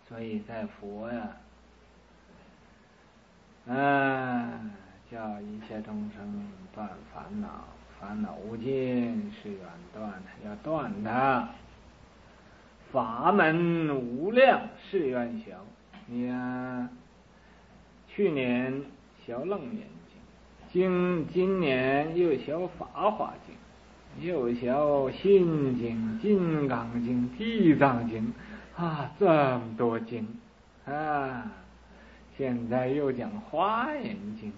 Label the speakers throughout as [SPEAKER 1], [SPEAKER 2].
[SPEAKER 1] 所以在佛呀，叫一切众生断烦恼，烦恼无尽是远断，要断它。法门无量誓愿小，你呀，去年学楞严经，今年又学法华经，又学心经、金刚经、地藏经啊，这么多经啊！现在又讲华严经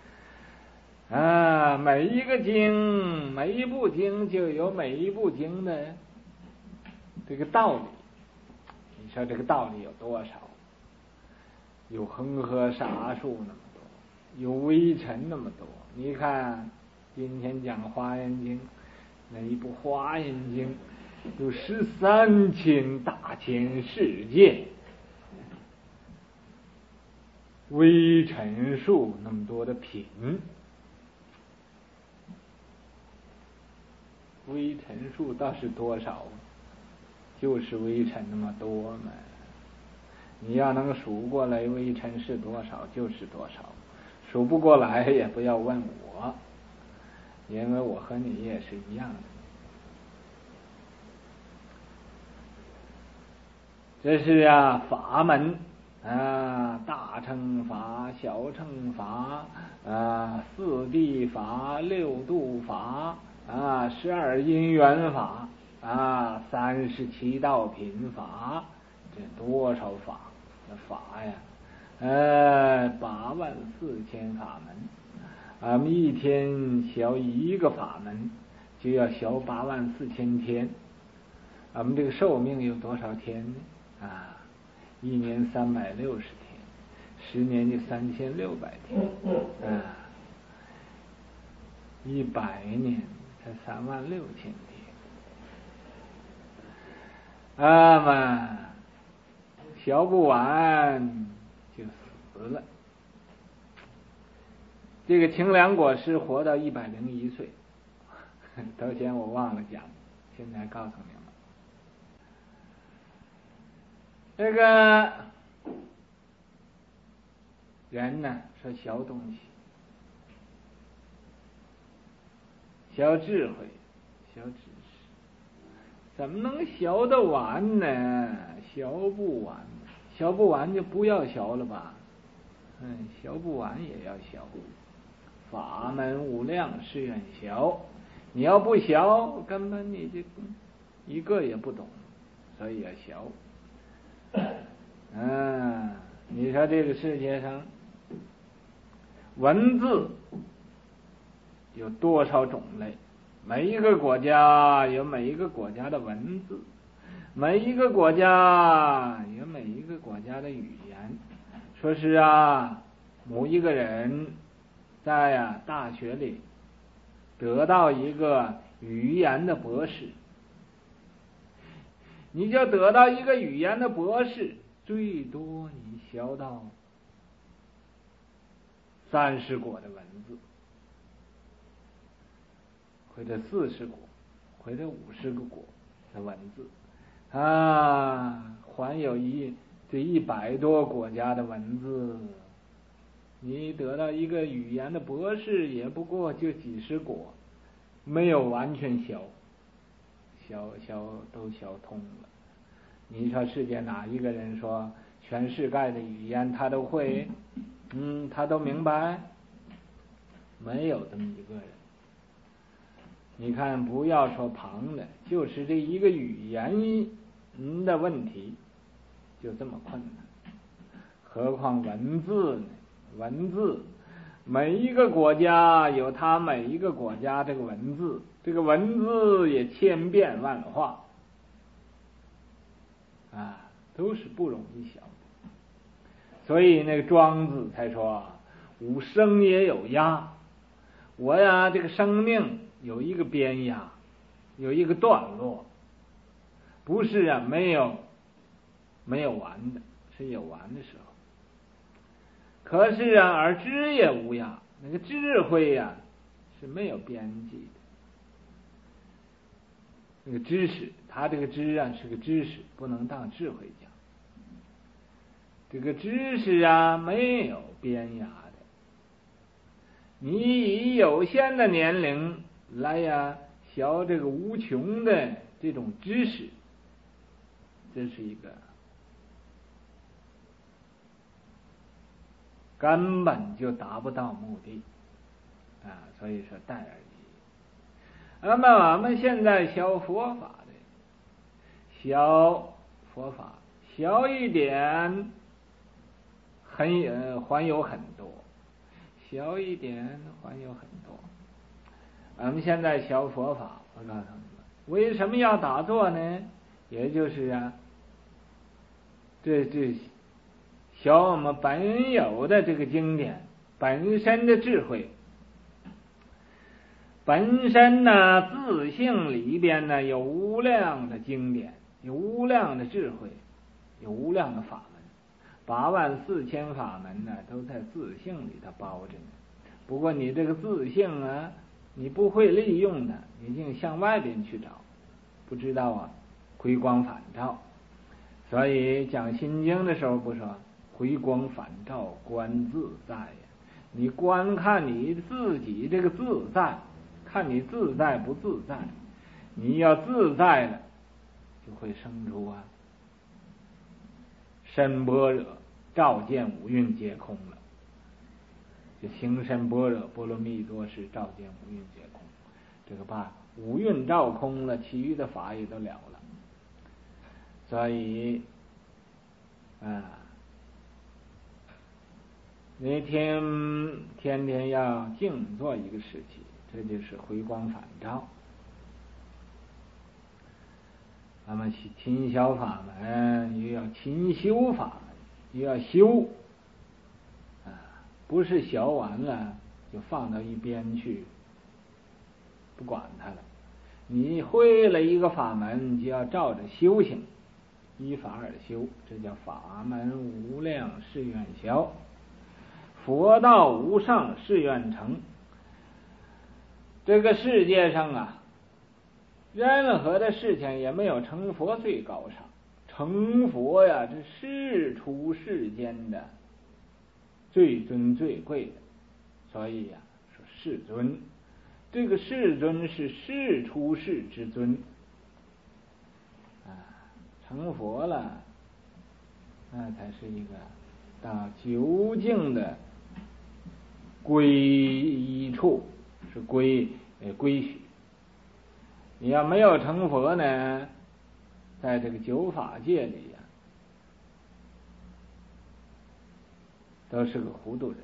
[SPEAKER 1] 啊，每一个经，每一部经就有每一部经的这个道理。你说这个道理有多少？有恒河沙数那么多，有微尘那么多。你看今天讲华严经，那一部华严经有13,000大千世界，微尘数那么多的品，微尘数倒是多少？就是微尘那么多嘛。你要能数过来微尘是多少就是多少，数不过来也不要问我，因为我和你也是一样的。这是啊法门啊，大乘法、小乘法啊，四谛法、六度法啊，12因缘法啊，37道品法，这多少法？那法呀，84000法门。俺们一天学一个法门，就要学84000天。俺们这个寿命有多少天呢？啊，一年360天，10年就3600天，啊，100年才36000天，嘛，学不完就死了。这个清凉果实活到101岁，头前我忘了讲，现在告诉你们。这个人呢，说学东西，学智慧，学知识，怎么能学得完呢？学不完，学不完就不要学了吧。学不完也要学。法门无量誓愿学，你要不学，根本你这一个也不懂，所以要学。你说这个世界上文字有多少种类？每一个国家有每一个国家的文字，每一个国家有每一个国家的语言。说是啊，某一个人在大学里得到一个语言的博士，你就得到一个语言的博士，最多你学到30国的文字，或者40国，或者50个国的文字啊，还有这100多国家的文字。你得到一个语言的博士，也不过就几十国，没有完全学都学通了。你说世界哪一个人说全世界的语言他都会，他都明白？没有这么一个人。你看，不要说旁的，就是这一个语言的问题就这么困难，何况文字呢？文字每一个国家有它每一个国家这个文字，这个文字也千变万化啊，都是不容易晓得。所以那个庄子才说吾生也有涯，我呀这个生命有一个边涯，有一个段落，不是没有完的，是有完的时候。可是而知也无涯，那个智慧是没有边际的。那个知识，它这个知是个知识，不能当智慧讲。 这个知识啊没有边涯的，你以有限的年龄来呀学这个无穷的这种知识，这是一个根本就达不到目的啊，所以说戴耳机。那么我们现在学佛法的，学佛法小一点还有很多，小一点还有很多。我们现在学佛法，我告诉你们，为什么要打坐呢？也就是啊，这学我们本有的这个经典本身的智慧，本身呢自性里边呢有无量的经典，有无量的智慧，有无量的法门，84000法门呢都在自性里头包着呢。不过你这个自性啊，你不会利用它，你净向外边去找，不知道啊回光返照。所以讲心经的时候不说回光返照观自在呀，你观看你自己这个自在，看你自在不自在。你要自在了，就会生出啊身般若，照见五蕴皆空了。就行深般若波罗蜜多时，照见五蕴皆空。这个把五蕴照空了，其余的法也都了了。所以你天天要静坐一个时期，这就是回光返照。那么勤修法门，又要勤修法门，又要修不是学完了就放到一边去不管它了。你会了一个法门，就要照着修行，依法而修，这叫法门无量誓愿消，佛道无上誓愿成。这个世界上啊，任何的事情也没有成佛最高尚。成佛呀，这是出世间的最尊最贵的。所以呀，说世尊，这个世尊是世出世之尊成佛了，那才是一个到究竟的归依处，是归许。你要没有成佛呢，在这个九法界里呀，都是个糊涂人。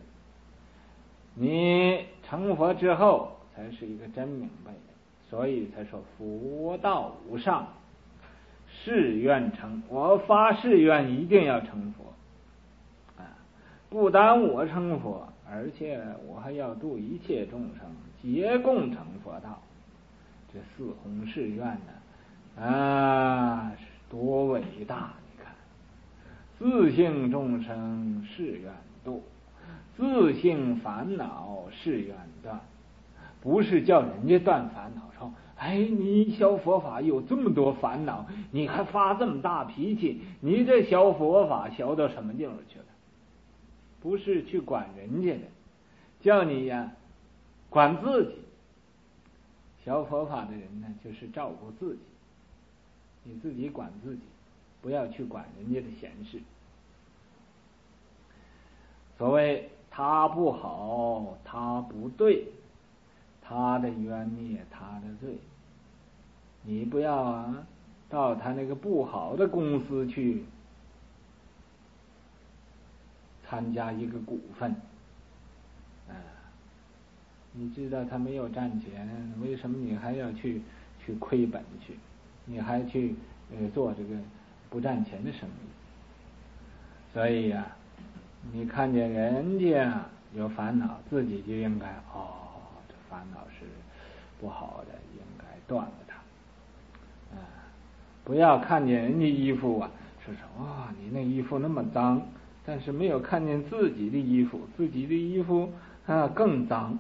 [SPEAKER 1] 你成佛之后，才是一个真明白的。所以才说佛道无上誓愿成，我发誓愿一定要成佛不单我成佛，而且我还要度一切众生，皆共成佛道。这四弘誓愿呢，是多伟大！你看，自性众生誓愿度，自性烦恼誓愿断。不是叫人家断烦恼，说你学佛法有这么多烦恼，你还发这么大脾气，你这学佛法学到什么地方去了？不是去管人家的，叫你呀管自己。学佛法的人呢，就是照顾自己，你自己管自己，不要去管人家的闲事。所谓他不好，他不对，他的冤孽，他的罪，你不要到他那个不好的公司去参加一个股份你知道他没有赚钱，为什么你还要去亏本去？你还去做这个不赚钱的生意？所以呀，你看见人家有烦恼，自己就应该这烦恼是不好的，应该断了它不要看见人家衣服说你那衣服那么脏，但是没有看见自己的衣服，自己的衣服更脏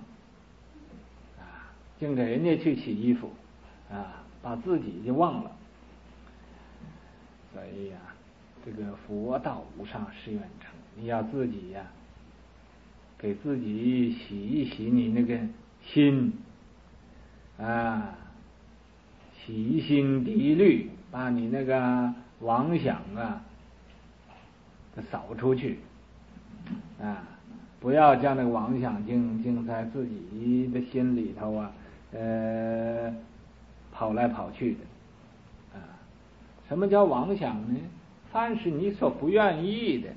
[SPEAKER 1] 净着人家去洗衣服把自己就忘了。所以这个佛道无上誓愿成，你要自己呀，给自己洗一洗你那个心啊，洗心涤虑，把你那个妄想啊扫出去啊，不要将那个妄想净在自己的心里头啊，跑来跑去的啊。什么叫妄想呢？凡是你所不愿意的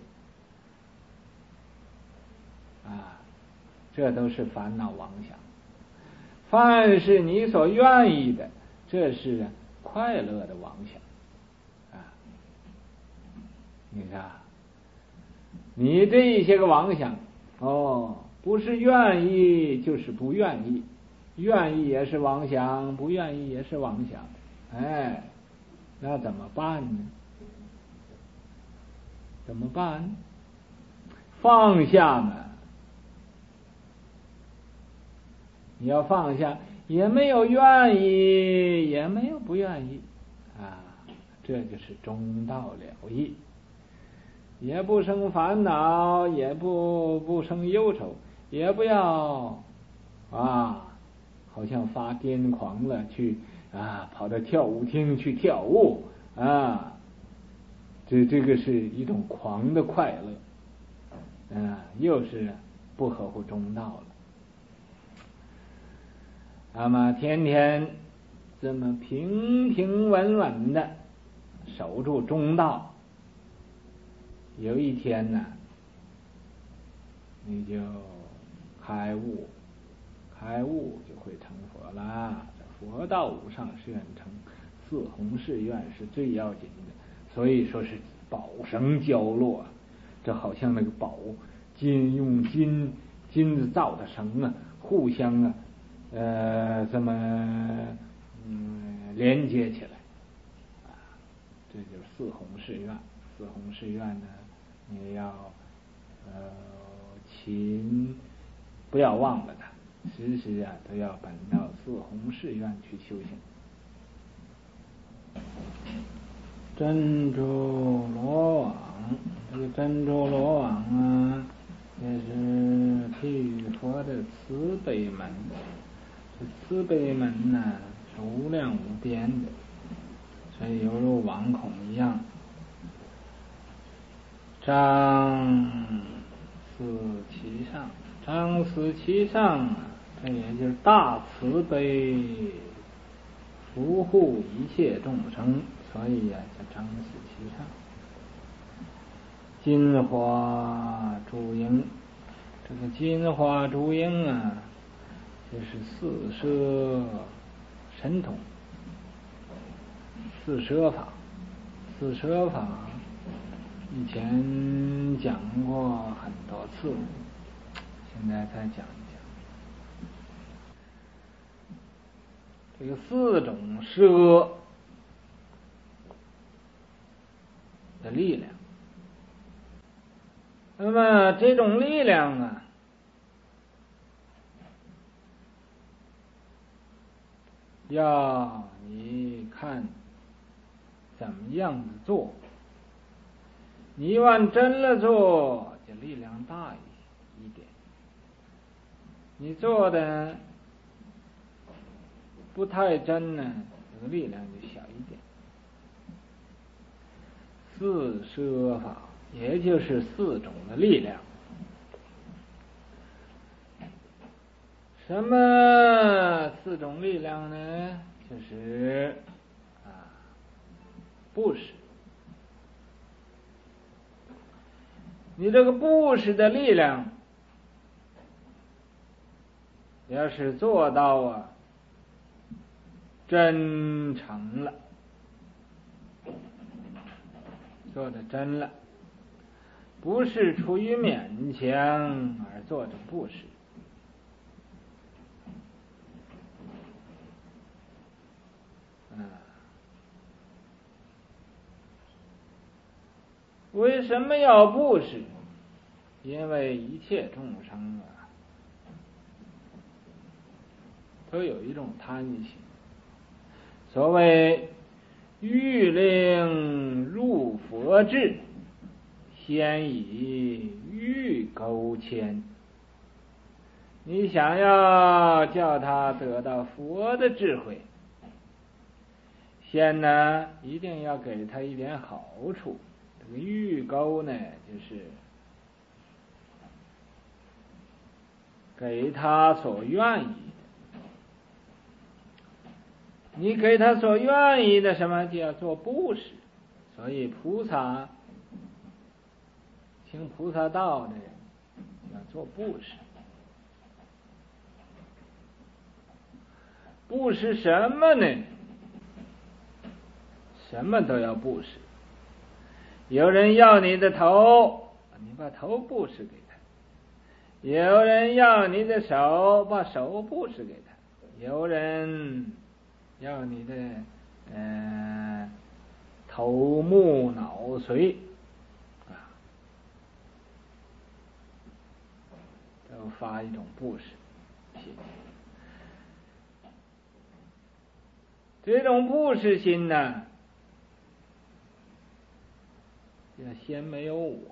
[SPEAKER 1] 啊，这都是烦恼妄想；凡是你所愿意的，这是快乐的妄想啊。你看，你这些个妄想不是愿意就是不愿意，愿意也是妄想，不愿意也是妄想，那怎么办呢？怎么办？放下嘛，你要放下，也没有愿意，也没有不愿意啊，这就是中道了义，也不生烦恼，也不生忧愁，也不要好像发癫狂了去跑到跳舞厅去跳舞这个是一种狂的快乐又是不合乎中道了。那么天天这么平平稳稳的守住中道，有一天呢，你就开悟就会成佛啦。佛道无上誓愿成，四弘誓愿是最要紧的，所以说是宝绳交络，这好像那个宝用金子造的绳啊，互相这么连接起来这就是四弘誓愿。四弘誓愿呢，你要不要忘了它，时时都要本到四弘誓愿去修行。珍珠罗网，这个珍珠罗网也是譬喻佛的慈悲门。这慈悲门是无量无边的，所以犹如网孔一样。张四其上，张四其上这也就是大慈悲，福护一切众生，所以叫张四其上。金花珠缨，这个金花珠缨就是四摄神通，四摄法。四摄法以前讲过很多次，现在再讲一讲。这个四种摄的力量，那么这种力量要你看怎么样子做。你往真了做，就力量大一点；你做的不太真呢，这个力量就小一点。四摄法也就是四种的力量。什么四种力量呢？就是布施。你这个布施的力量要是做到真诚了，做的真了，不是出于勉强而做的布施。为什么要布施？因为一切众生都有一种贪心。所谓欲令入佛佛智，先以欲钩牵。你想要叫他得到佛的智慧，先呢一定要给他一点好处。这个欲钩呢，就是给他所愿意的。你给他所愿意的什么，就要做布施。所以菩萨行菩萨道的人要做布施。布施什么呢？什么都要布施。有人要你的头，你把头布施给他；有人要你的手，把手布施给他；有人要你的头目脑髓都发一种布施心。这种布施心呢，要先没有我。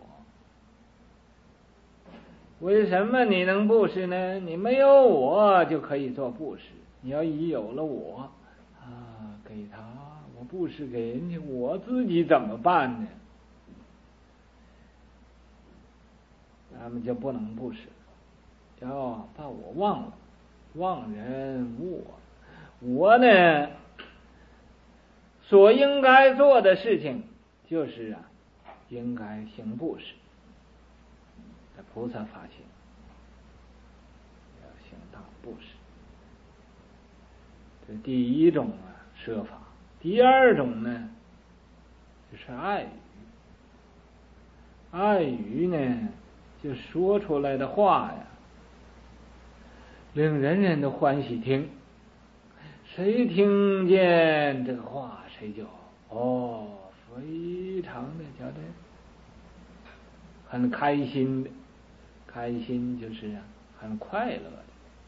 [SPEAKER 1] 为什么你能布施呢？你没有我就可以做布施。你要已有了我给他，我布施给人家，我自己怎么办呢？咱们就不能布施，要把我忘了，忘人无我。我呢，所应该做的事情就是应该行布施。这菩萨发心要行大布施，这第一种设法。第二种呢，就是爱语。爱语呢，就说出来的话令人人都欢喜听。谁听见这个话，谁就非常的觉得很开心的。开心就是很快乐的。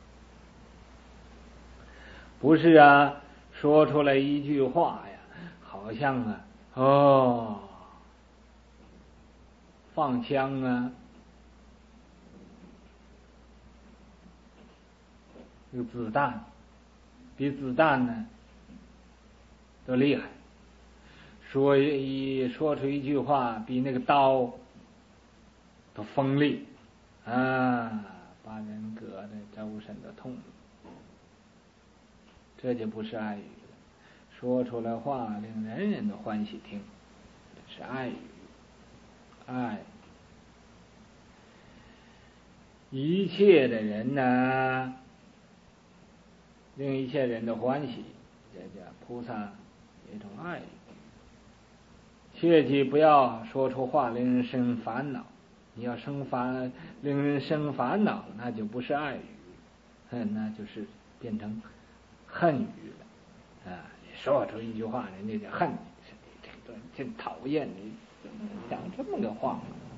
[SPEAKER 1] 不是说出来一句话好像放枪这个子弹比子弹呢都厉害，说出一句话比那个刀都锋利把人割的周身都痛。这就不是爱语了。说出来话令人人都欢喜听，这是爱语。爱一切的人呢，令一切人都欢喜，这叫菩萨一种爱语。切记不要说出话令人生烦恼。你要令人生烦恼，那就不是爱语，那就是变成恨语了你说出一句话，人家就恨你，这个真讨厌你，讲这么个话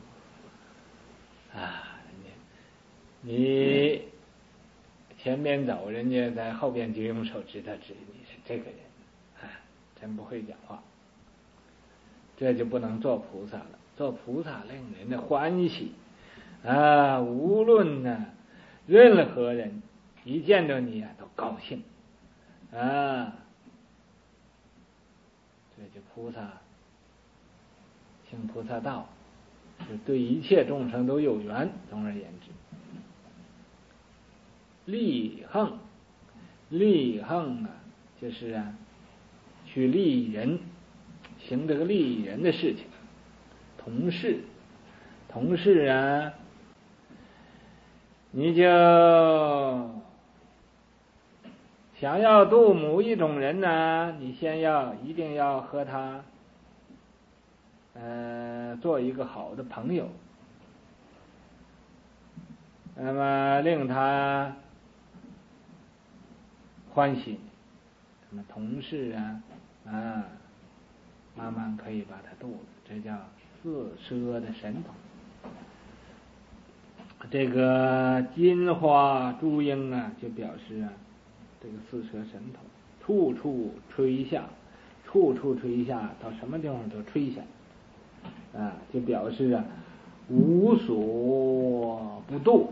[SPEAKER 1] 你前边走，人家在后边就用手指头指你是这个人真不会讲话。这就不能做菩萨了。做菩萨令人的欢喜无论任何人一见到你都高兴这就菩萨行菩萨道，是对一切众生都有缘。总而言之，利横就是去利益人，行这个利益人的事情。同事你就想要度某一种人你一定要和他做一个好的朋友，那么令他欢喜。那么同事慢慢可以把他度了，这叫四摄的神通。这个金花珠缨就表示这个四摄神通，处处吹下，到什么地方都吹下。 就表示无所不度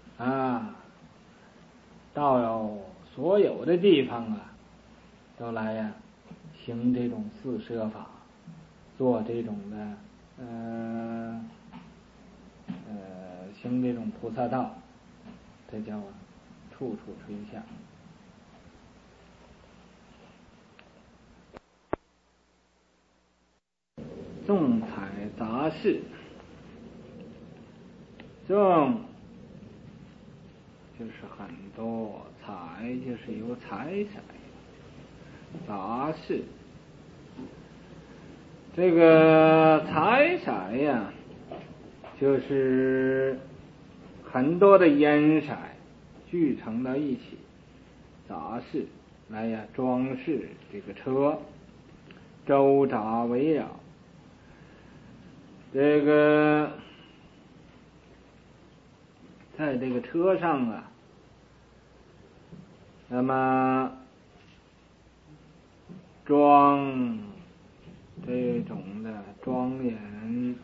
[SPEAKER 1] 到所有的地方都来行这种四摄法，做这种的行这种菩萨道，这叫处处垂下。众彩杂事，众就是很多，彩就是有彩彩，杂事这个彩彩就是很多的烟色聚成到一起，杂事来装饰这个车，周匝围绕。这个在这个车上那么装这种的庄严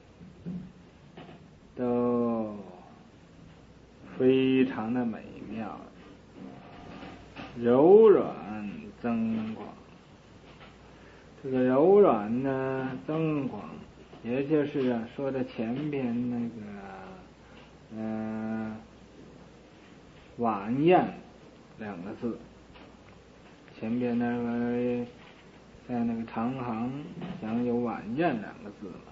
[SPEAKER 1] 都非常的美妙，柔软增广。这个柔软呢增广，也就是说的前边那个晚宴两个字，前边那个在那个长行讲有晚宴两个字嘛。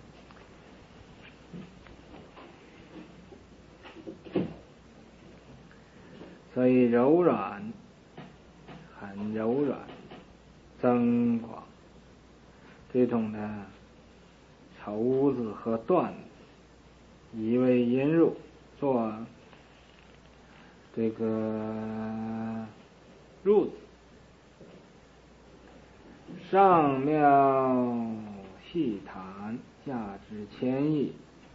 [SPEAKER 1] 所以柔软，很柔软，增广，这种的绸子和缎子以为引入，做这个褥子，上妙细檀，价值千亿。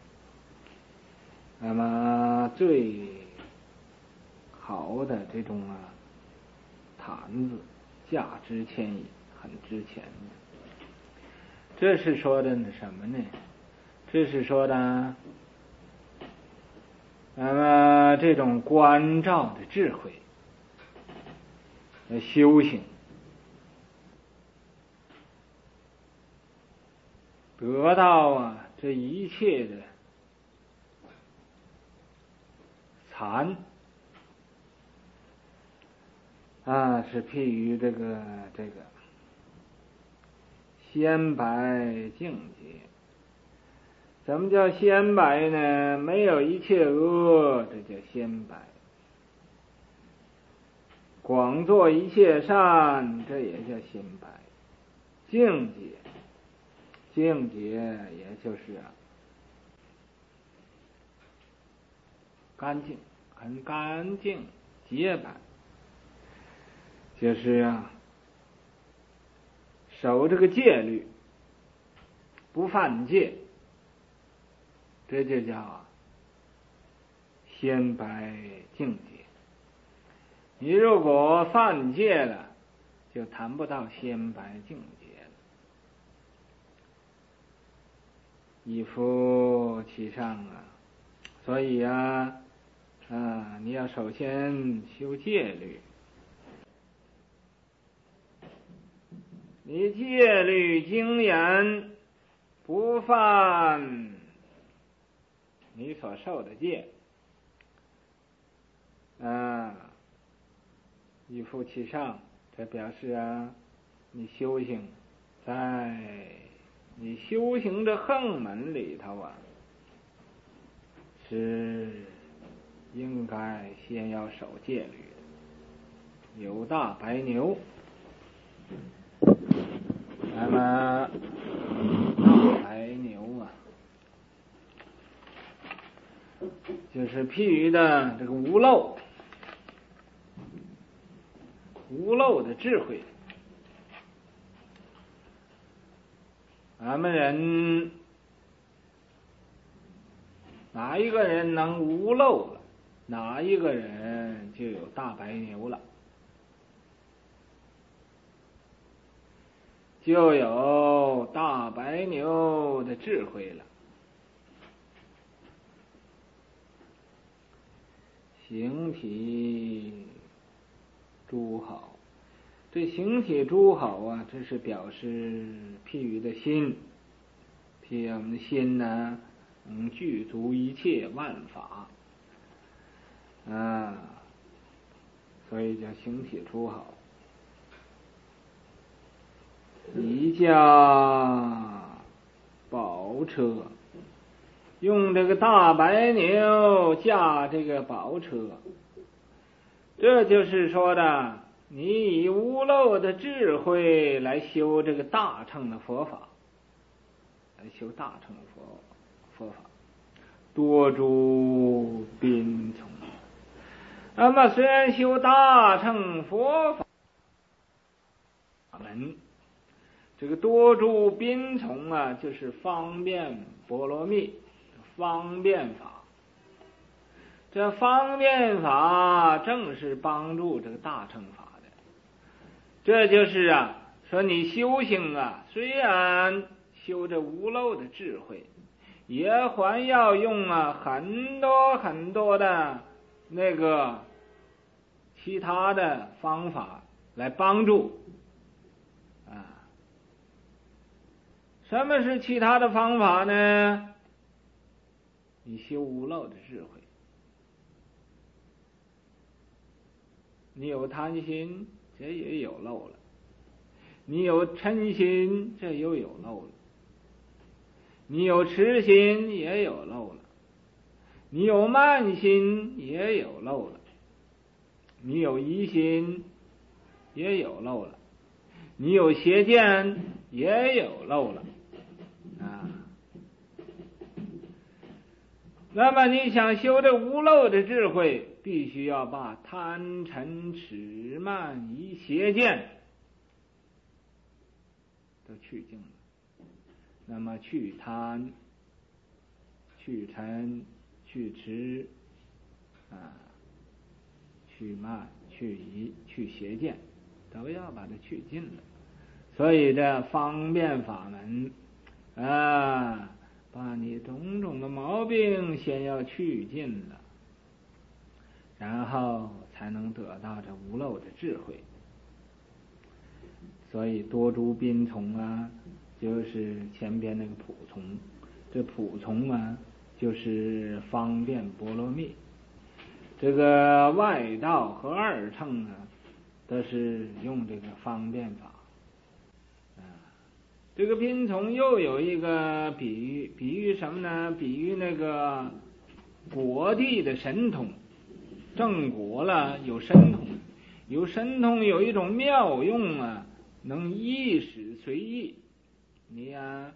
[SPEAKER 1] 那么最好的这种毯子，价值千亿，很值钱的。这是说的什么呢？这是说的那么这种关照的智慧修行，得到这一切的禅是譬于这个仙白境界。什么叫仙白呢？没有一切恶，这叫仙白。广做一切善，这也叫仙白。境界也就是干净，很干净洁白，就是守这个戒律，不犯戒，这就叫仙白境界。你如果犯戒了，就谈不到仙白境界了。一夫其上所以你要首先修戒律。你戒律精严，不犯你所受的戒，一夫其上，这表示你修行在你修行的横门里头是应该先要守戒律的。有大白牛，那么大白牛就是譬喻的这个无漏的智慧。咱们人哪一个人能无漏了，哪一个人就有大白牛了，就有大白牛的智慧了。形体诸好，这形体诸好啊，这是表示譬喻的心，譬如我们的心呢，具足一切万法啊，所以叫形体诸好。一驾宝车，用这个大白牛驾这个宝车，这就是说的，你以无漏的智慧来修这个大乘的佛法，来修大乘的佛法，多诸宾从。那么虽然修大乘佛法门，这个多诸宾从啊，就是方便波罗蜜，方便法。这方便法正是帮助这个大乘法的。这就是啊，说你修行啊，虽然修这无漏的智慧，也还要用啊很多很多的那个其他的方法来帮助啊。什么是其他的方法呢？你修无漏的智慧，你有贪心，这也有漏了；你有嗔心，这又有漏了；你有痴心，也有漏了；你有慢心，也有漏了；你有疑心，也有漏了；你有邪见，也有漏了啊。那么你想修这无漏的智慧，必须要把贪嗔痴慢疑邪见都去净了。那么去贪、去嗔、去痴啊、去慢、去疑、去邪见，都要把它去尽了。所以这方便法门啊，把你种种的毛病先要去尽了，然后才能得到这无漏的智慧。所以多诸宾从啊，就是前边那个普从，这普从啊，就是方便波罗蜜。这个外道和二乘啊，都是用这个方便法。这个宾从又有一个比喻，比喻什么呢？比喻那个果地的神通，正果了有神通，有神通有一种妙用啊，能意识随意。你呀，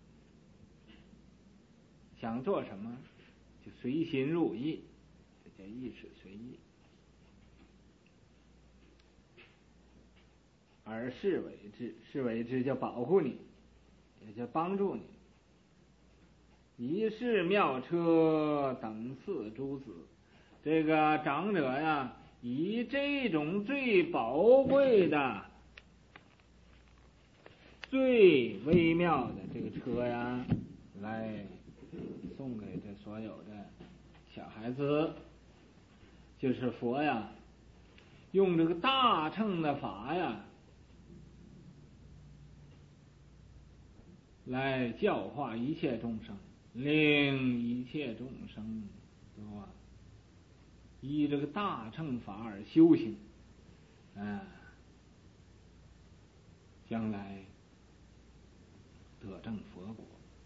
[SPEAKER 1] 想做什么就随心入意，这叫意识随意。而是为之，是为之叫保护你，也叫帮助你。一是妙车等四诸子，这个长者呀，以这种最宝贵的、最微妙的这个车呀，来送给这所有的小孩子，就是佛呀，用这个大乘的法呀，来教化一切众生，令一切众生都依这个大乘法而修行，将来得证佛果。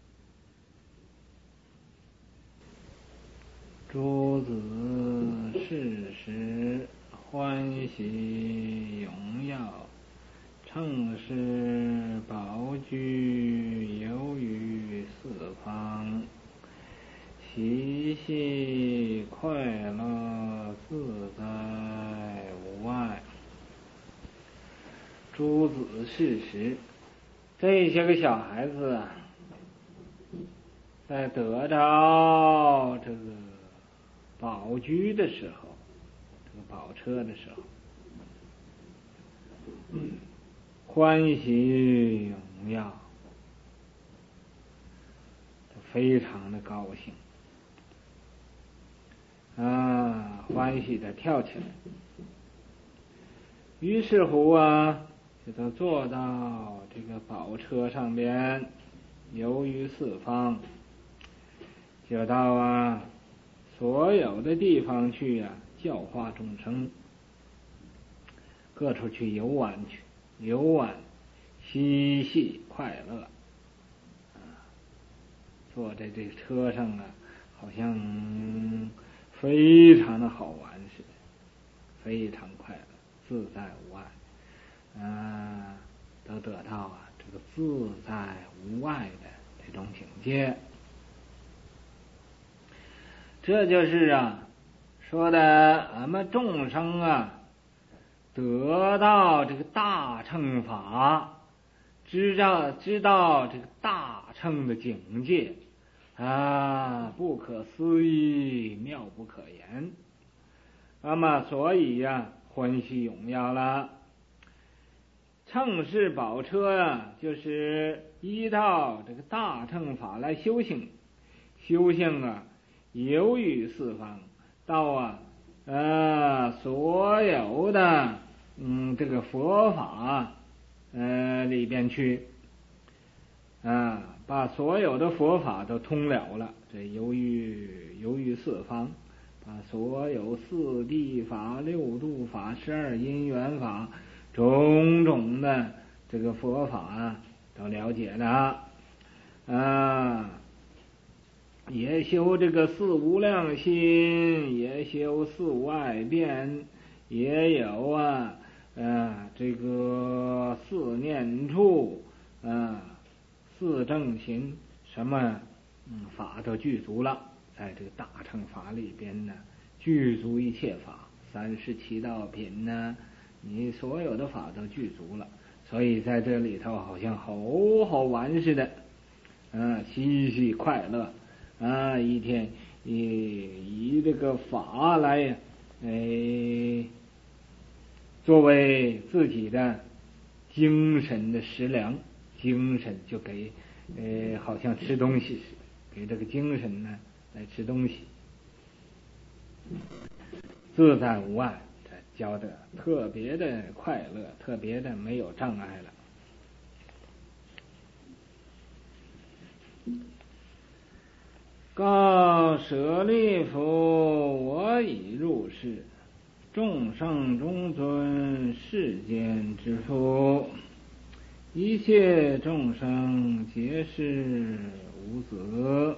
[SPEAKER 1] 诸子是时欢喜荣耀，乘师宝居游于四方，习气快乐自在无碍。诸子是时，这些个小孩子啊，在得到这个宝居的时候，这个宝车的时候，欢喜荣耀， 非常的高兴欢喜的跳起来。于是乎就都坐到这个宝车上边，游于四方，就到所有的地方去教化众生，各处去游玩嬉戏快乐坐在这车上好像非常的好玩似的，非常快乐，自在无碍都得到这个自在无碍的这种境界。这就是说的俺们众生得到这个大乘法，知道这个大乘的境界不可思议，妙不可言。那么所以欢喜踊跃了。乘是宝车就是依照这个大乘法来修行游于四方，到所有的这个佛法里边去把所有的佛法都通了这游于四方，把所有四谛法、六度法、12因缘法种种的这个佛法都了解了也修这个四无量心，也修四无碍辩，也有这个四念处四正行，什么法都具足了。在这个大乘法里边具足一切法，37道品你所有的法都具足了，所以在这里头好像好好玩似的嬉戏快乐一天以这个法来作为自己的精神的食粮，精神就给好像吃东西似的，给这个精神来吃东西，自在无碍，教的特别的快乐，特别的没有障碍了。告舍利弗，我已入世，众圣中尊，世间之父，一切众生皆是无子，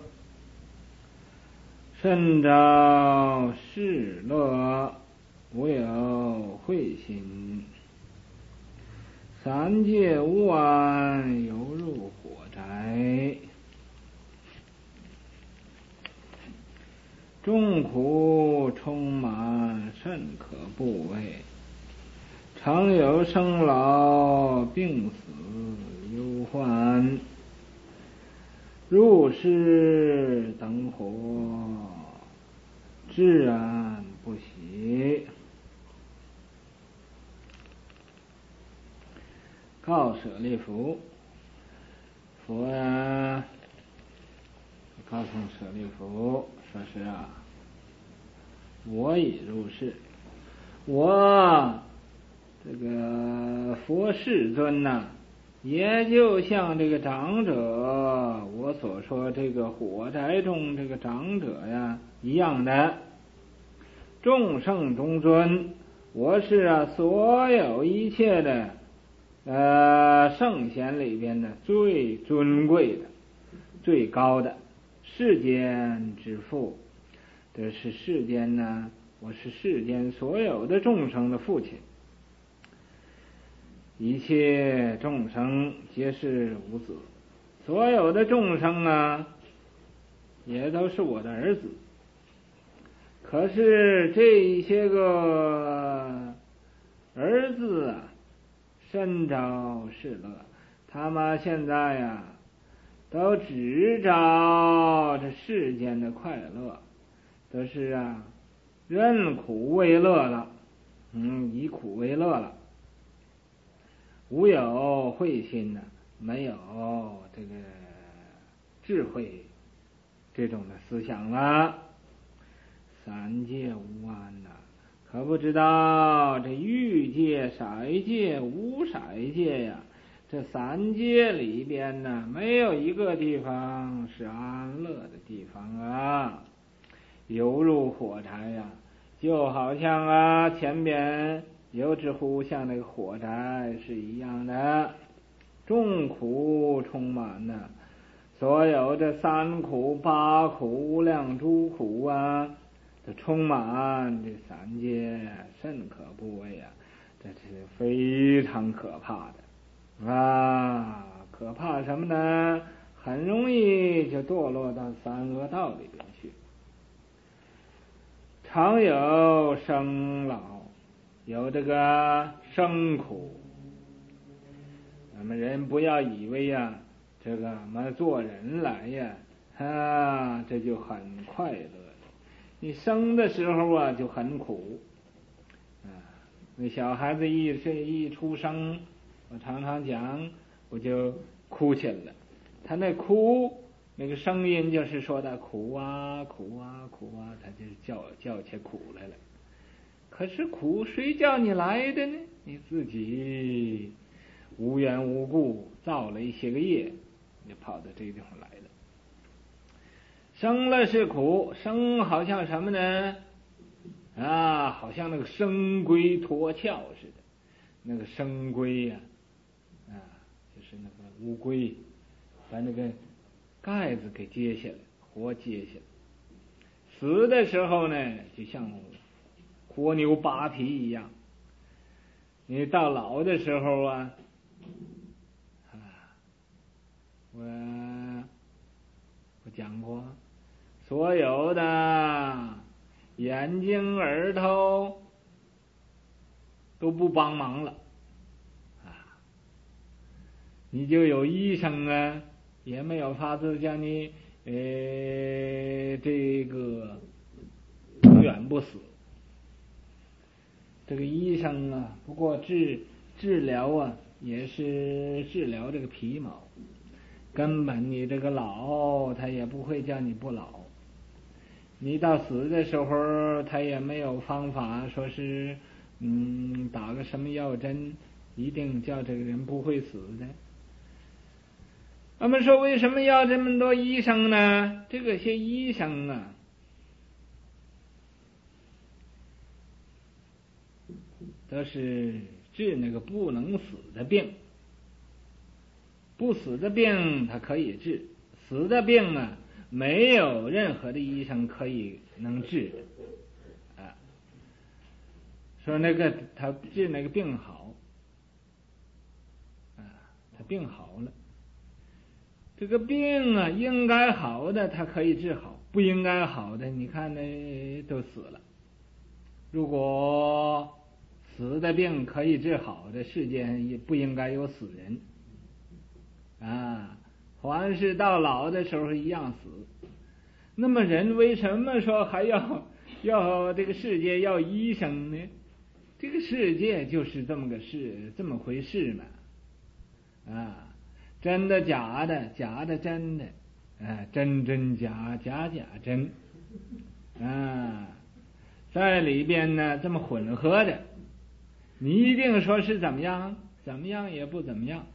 [SPEAKER 1] 甚招世乐，无有慧心，三界无安，犹入火宅，众苦充满，甚可怖畏，常有生老病死忧患，入世等火，自然不喜。告舍利弗，佛告诉舍利弗说是我已入世，我这个佛世尊也就像这个长者我所说这个火宅中这个长者一样的，众圣中尊，我是所有一切的圣贤里边的最尊贵的、最高的世间之父，这是世间我是世间所有的众生的父亲，一切众生皆是无子，所有的众生也都是我的儿子。可是这一些个儿子甚招世乐，他们现在都只找这世间的快乐，都是认苦为乐了，以苦为乐了，无有慧心没有这个智慧这种的思想了。三界无安呐，可不知道这欲界、色界、无色界呀，这三界里边呢，没有一个地方是安乐的地方啊。犹如火柴呀，就好像前边有只乎像那个火柴是一样的，众苦充满呢，所有这三苦、八苦、无量诸苦啊，这充满这三界，甚可怖畏啊！这是非常可怕的啊！可怕什么呢？很容易就堕落到三恶道里边去。常有生老，有这个生苦。咱们人不要以为呀，这个我们做人来呀，这就很快乐。你生的时候啊就很苦，那小孩子一出生，我常常讲，我就哭起来了。他那哭那个声音就是说的苦啊苦啊苦啊，他就是叫起苦来了。可是苦谁叫你来的呢？你自己无缘无故造了一些个业，你跑到这个地方来了。生了是苦，生好像什么呢？好像那个生龟脱壳似的。那个生龟呀，就是那个乌龟，把那个盖子给揭下来，活揭下来。死的时候呢，就像活牛扒皮一样。你到老的时候我讲过，所有的眼睛、耳朵都不帮忙了你就有医生也没有法子叫你这个永远不死。这个医生不过治疗也是治疗这个皮毛，根本你这个老他也不会叫你不老。你到死的时候他也没有方法说是打个什么药针一定叫这个人不会死的。我们说为什么要这么多医生呢？这个些医生都是治那个不能死的病。不死的病他可以治，死的病没有任何的医生能治说那个他治那个病好他病好了，这个病应该好的他可以治好，不应该好的你看都死了。如果死的病可以治好的，世界上也不应该有死人凡是到老的时候一样死。那么人为什么说还要这个世界要医生呢？这个世界就是这么回事嘛真的假的，假的真的真真假，假假真在里边呢这么混合着，你一定说是怎么样也不怎么样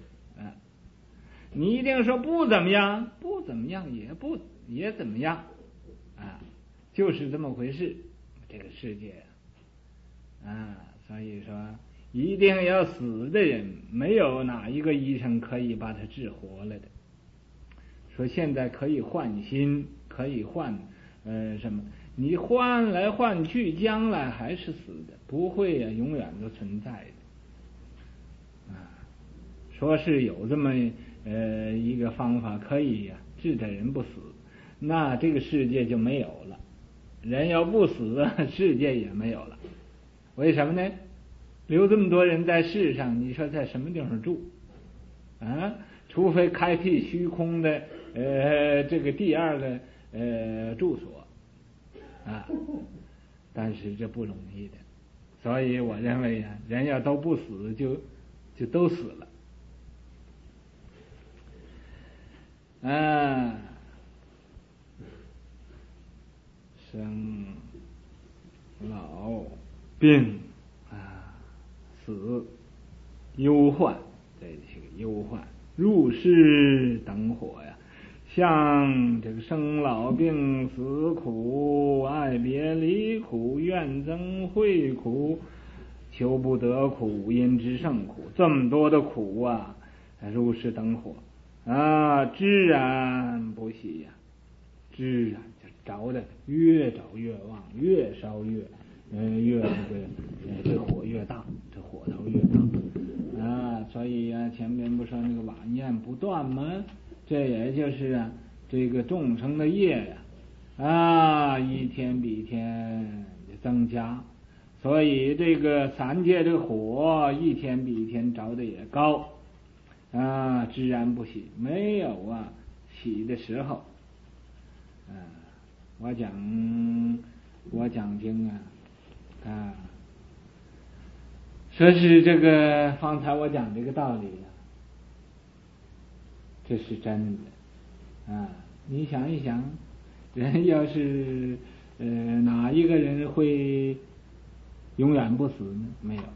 [SPEAKER 1] 你一定说不怎么样也怎么样就是这么回事。这个世界所以说一定要死的人没有哪一个医生可以把他治活了的。说现在可以换心，可以换什么，你换来换去将来还是死的，不会永远都存在的说是有这么一个方法可以治的人不死，那这个世界就没有了。人要不死世界也没有了。为什么呢？留这么多人在世上，你说在什么地方住除非开辟虚空的这个第二个住所但是这不容易的。所以我认为人要都不死就都死了生老病死忧患，这是个忧患。入世等火呀，像这个生老病死苦、爱别离苦、怨憎会苦、求不得苦、因之胜苦，这么多的苦啊，入世等火孜然不息呀，孜然就着的越着越旺，越烧越这火越大，这火头越大所以前面不说那个晚宴不断吗？这也就是这个众生的业一天比一天增加，所以这个三界这个火一天比一天着的也高孜然不息，没有息的时候。我讲经说是这个方才我讲这个道理这是真的你想一想，人要是哪一个人会永远不死呢？没有的。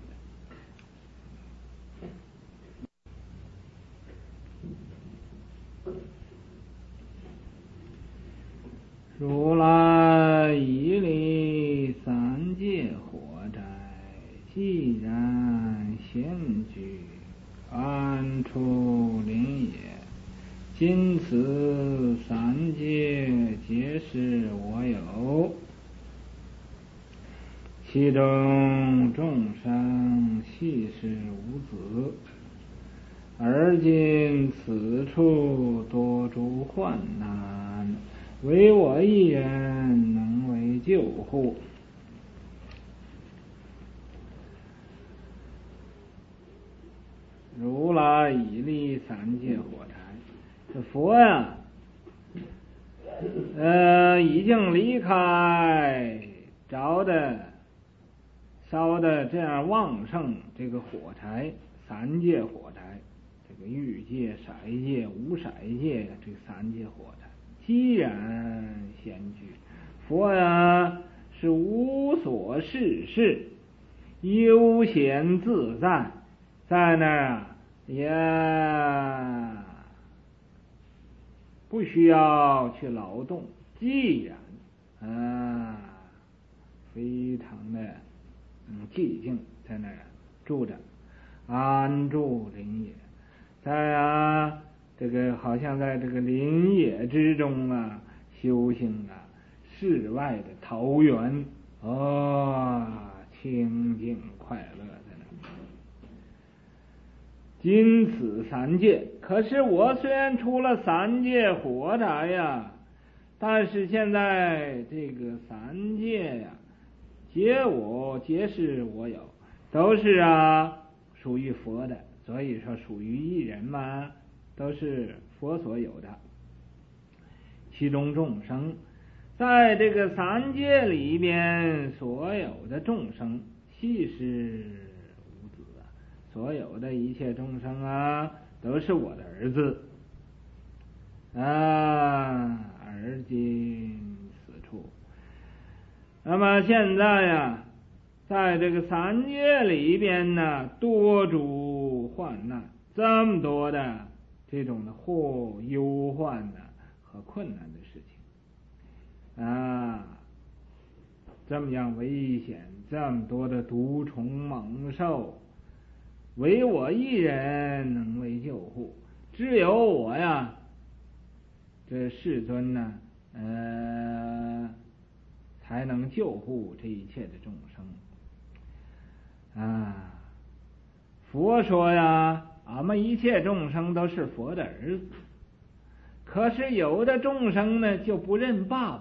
[SPEAKER 1] 如来以离三界火灾，既然闲居安处林野，今此三界皆是我有，其中众生系是无子，而今此处多诸患难，唯我一人能为救护。如来以离三界火柴，这佛已经离开着的烧的这样旺盛这个火柴，三界火柴，这个欲界、色界、无色界，这三界火柴既然闲居，佛是无所事事，悠闲自在，在那儿也不需要去劳动，既然非常的寂静，在那儿住着，安住林野，在这个好像在这个林野之中修行世外的桃源清净快乐在那。今此三界，可是我虽然出了三界火灾但是现在这个三界皆是我有，都是属于佛的，所以说属于一人嘛，都是佛所有的。其中众生，在这个三界里边，所有的众生系是无子所有的一切众生都是我的儿子而今此处。那么现在在这个三界里边多诸患难，这么多的这种的忧患和困难的事情这么样危险，这么多的毒虫猛兽，唯我一人能为救护，只有我这世尊才能救护这一切的众生佛说俺们一切众生都是佛的儿子，可是有的众生呢就不认爸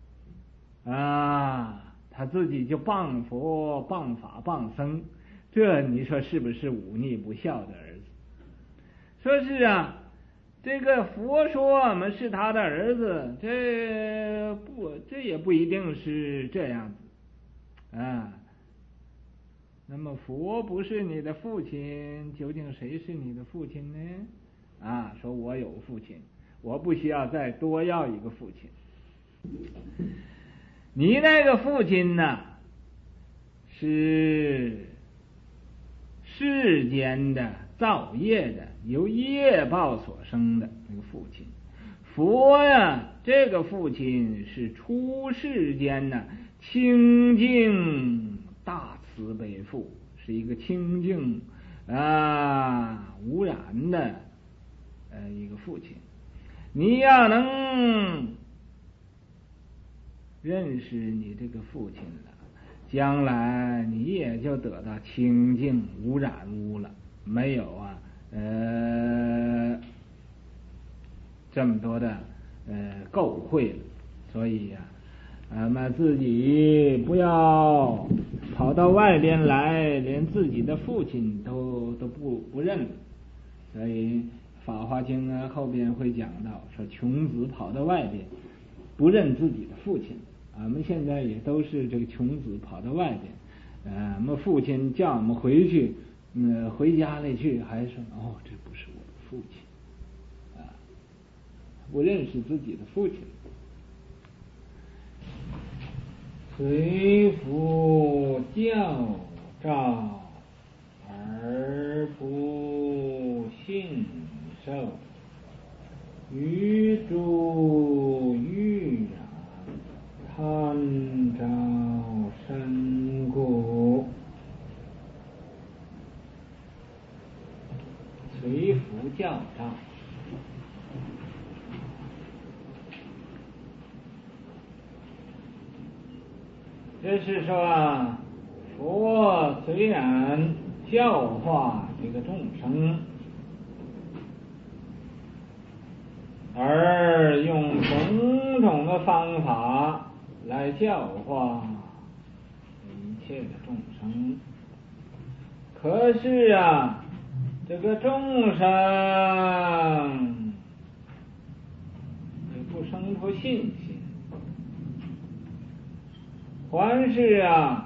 [SPEAKER 1] 爸他自己就谤佛谤法谤僧，这你说是不是忤逆不孝的儿子？说是这个佛说我们是他的儿子，这也不一定是这样子那么佛不是你的父亲，究竟谁是你的父亲呢？说我有父亲，我不需要再多要一个父亲。 你那个父亲呢，是世间的造业的，由业报所生的那个父亲。佛呀，这个父亲是出世间呢清净大慈悲父，是一个清净无染的一个父亲。你要能认识你这个父亲了，将来你也就得到清净无染污了，没有这么多的垢秽了。所以呀，俺们自己不要跑到外边来，连自己的父亲都不认了。所以《法华经》后边会讲到，说穷子跑到外边不认自己的父亲。俺们现在也都是这个穷子跑到外边，俺们父亲叫我们回去，回家里去，还说这不是我的父亲。不认识自己的父亲。随父教诏而不信受，于诸欲染，贪着身故。随父教诏，这是说佛虽然教化这个众生，而用种种的方法来教化一切的众生，可是这个众生也不生出信心，还是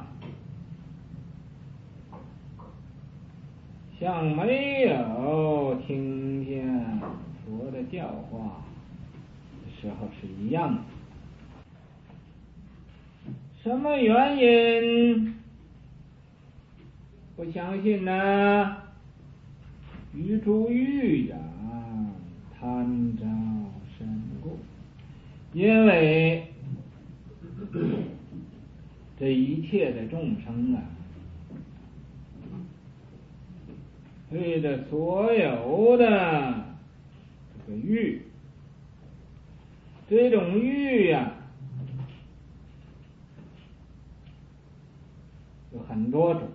[SPEAKER 1] 像没有听见佛的教化的时候是一样的。什么原因不相信呢？于诸欲染，贪着身故。因为这一切的众生对着所有的这个欲，这种欲有很多种。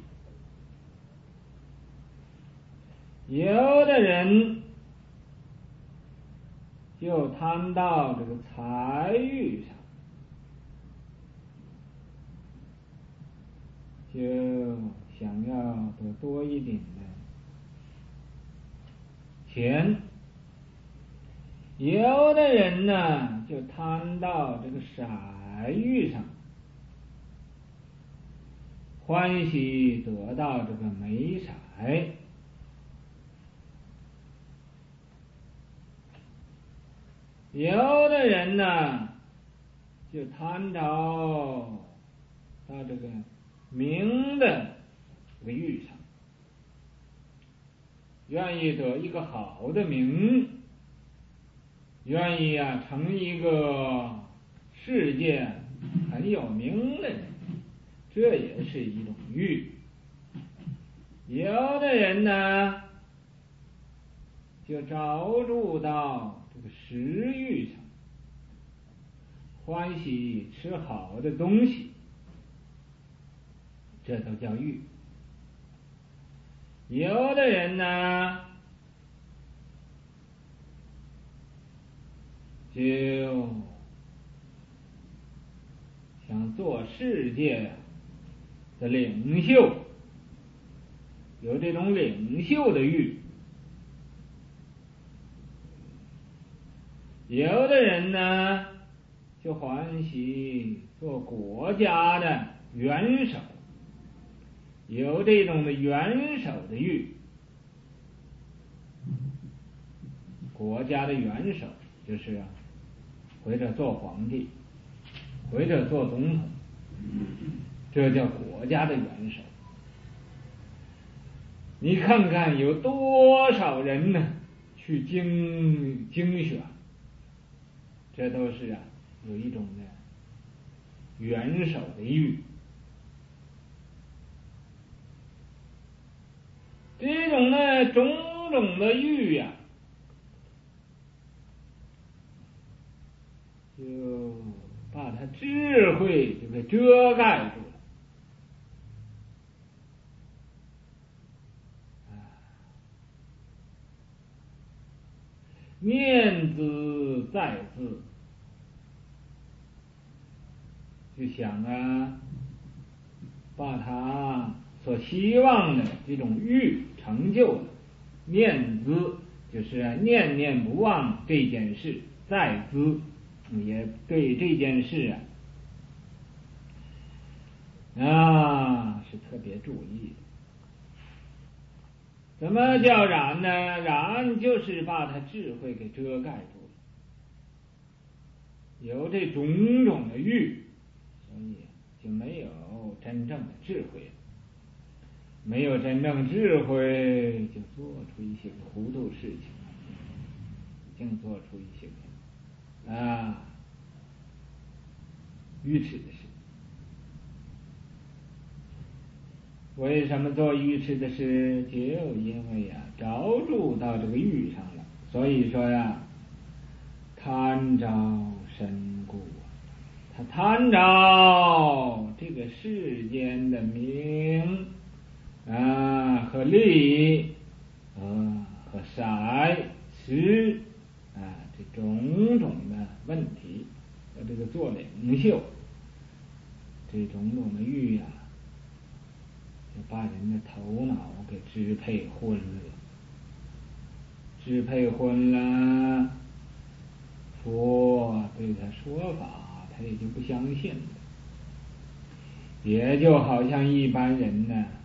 [SPEAKER 1] 有的人就贪到这个财欲上，就想要得多一点的钱。有的人呢就贪到这个色欲上，欢喜得到这个美色。有的人呢就贪到这个名的这个欲上，愿意得一个好的名，愿意成一个世界很有名的人，这也是一种欲。有的人呢就着住到这个食欲上，欢喜吃好的东西，这都叫欲。有的人呢就想做世界的领袖，有这种领袖的欲。有的人呢就欢喜做国家的元首，有这种的元首的欲。国家的元首就是或者做皇帝， 或者做总统，这叫国家的元首。你看看有多少人呢去竞选，这都是有一种的元首的欲。这种呢种种的欲就把他智慧就给遮盖住了。念兹在兹，就想把他所希望的这种欲成就了。念兹就是念念不忘这件事，在兹也对这件事是特别注意的。怎么叫染呢？染就是把他智慧给遮盖住了，有这种种的欲，所以就没有真正的智慧。没有真正智慧，就做出一些糊涂事情，净做出一些愚痴的事。为什么做愚痴的事？就因为着住到这个欲上了。所以说贪着身故，他贪着这个世间的名和利和色食这种种的问题，和这个做领袖，这种种的欲就把人的头脑给支配昏了。支配昏了，佛对他说法，他也就不相信了。也就好像一般人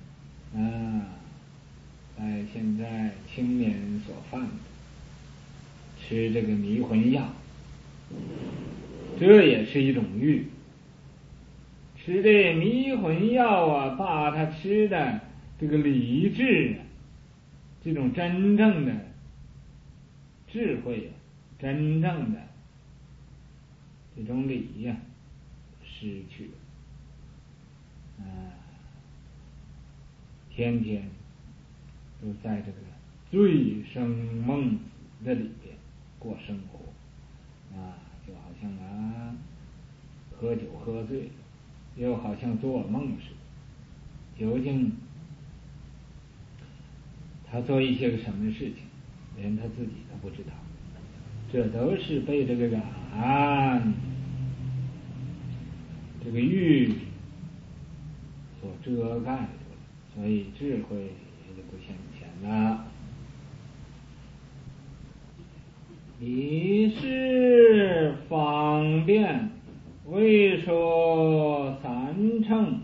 [SPEAKER 1] 在现在青年人所犯的，吃这个迷魂药，这也是一种欲。吃这迷魂药把他吃的这个理智这种真正的智慧真正的这种理失去了。天天都在这个醉生梦死的里边过生活就好像喝酒喝醉了，又好像做梦似的。究竟他做一些个什么事情，连他自己都不知道。这都是被这个染这个欲所遮盖住了，所以智慧也就不现前了。以是方便为说三乘，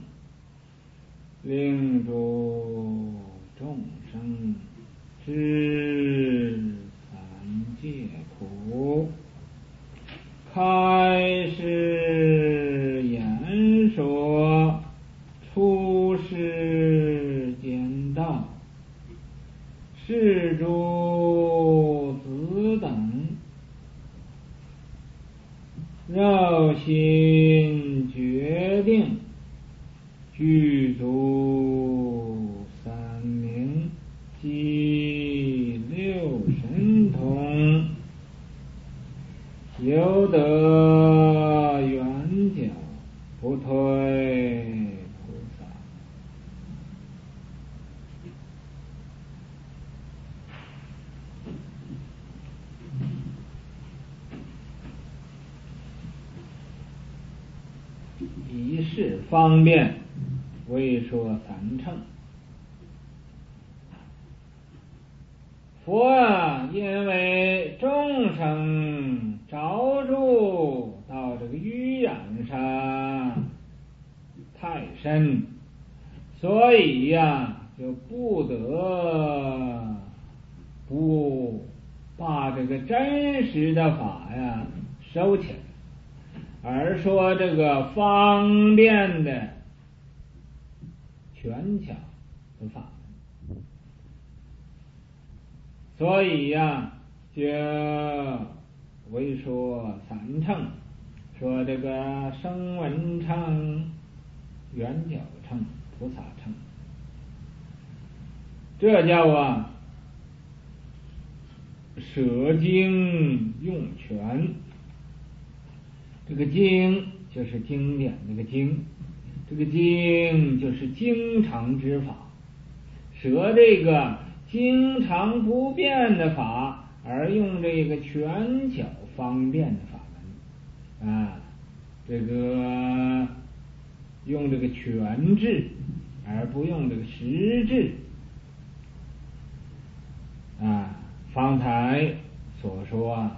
[SPEAKER 1] 令诸众生知三界苦，开示言说出世间道，是诸子等绕心决定，具足三明及六神通，由得圆角不退菩萨。以是方便为说三乘。佛因为众生着住到这个欲染上太深，所以就不得不把这个真实的法收起来。 而说这个方便的权巧的法门。所以呀，就为说三乘，说这个声闻乘、缘觉乘、菩萨乘，这叫舍经用权。这个经就是经典这个经，这个经就是经常之法，舍这个经常不变的法，而用这个权巧方便的法门这个用这个权智，而不用这个实智方才所说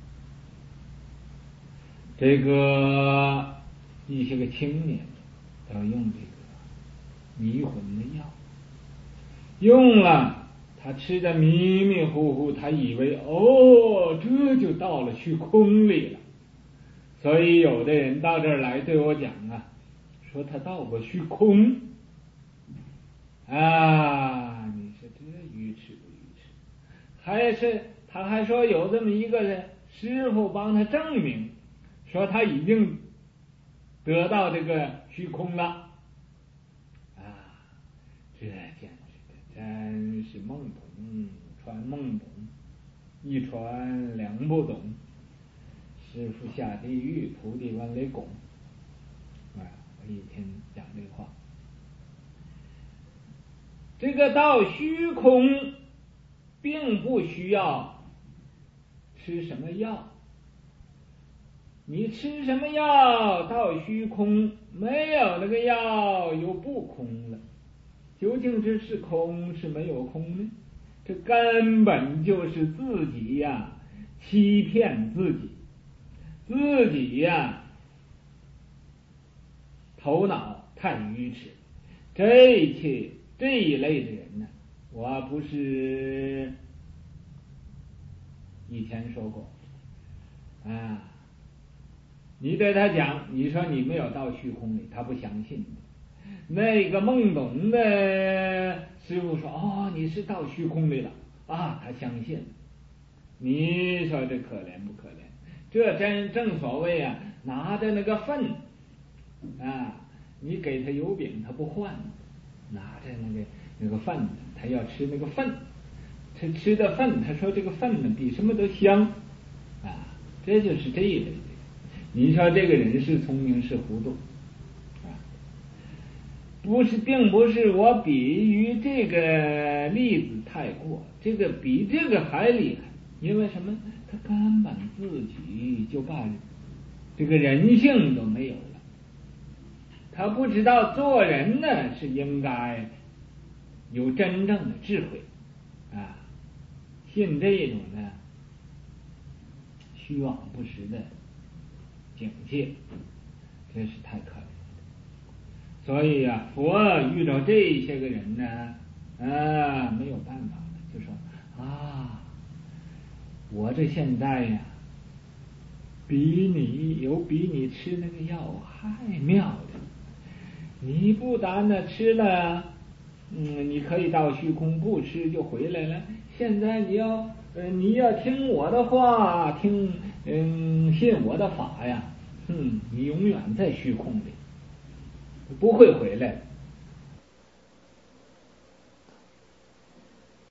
[SPEAKER 1] 这个一些个青年要用这个迷魂的药，用了他吃的迷迷糊糊，他以为这就到了虚空里了。所以有的人到这儿来对我讲说他到过虚空你说这愚痴不愚痴？他还说有这么一个人师傅帮他证明，说他已经得到这个虚空了这简直真是懵懂传懵懂，一传两不懂，师傅下地狱，徒弟往里拱我一天讲这话。这个到虚空并不需要吃什么药，你吃什么药到虚空，没有那个药又不空了。究竟这是空是没有空呢？这根本就是自己欺骗自己，自己头脑太愚痴。这一类的人呢，我不是以前说过你对他讲，你说你没有到虚空里，他不相信。那个懵懂的师傅说你是到虚空里了他相信。你说这可怜不可怜？这正所谓拿着那个粪你给他油饼他不换，拿着那个粪他要吃那个粪，他吃的粪，他说这个粪呢比什么都香这就是这一类的。你说这个人是聪明是糊涂并不是我比喻这个例子太过，这个比这个还厉害。因为什么？他根本自己就把这个人性都没有了，他不知道做人呢是应该有真正的智慧信这种呢虚妄不实的警戒，真是太可怜。所以佛遇到这些个人呢没有办法了，就说我这现在比你吃那个药还妙的。你不但吃了你可以到虚空，不吃就回来了。现在你要听我的话，信我的法你永远在虚空里，不会回来。